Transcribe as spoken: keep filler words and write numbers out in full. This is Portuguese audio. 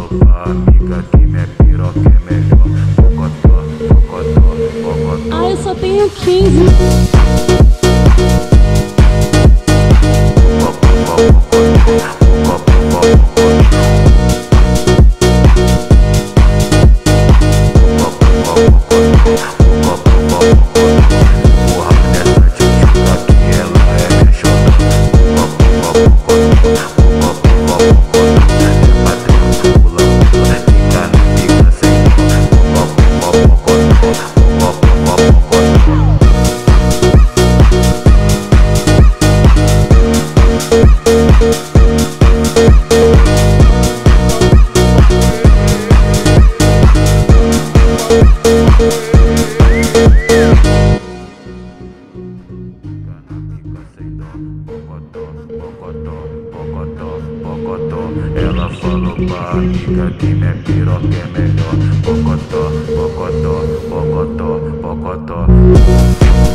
falou pra amiga que minha piroca é melhor. Bocotó, bocotó, bocotó. Ah, eu só tenho quinze. Ela falou pra amiga que minha piroca é melhor. Bocotó, bocotó, bocotó, bocotó.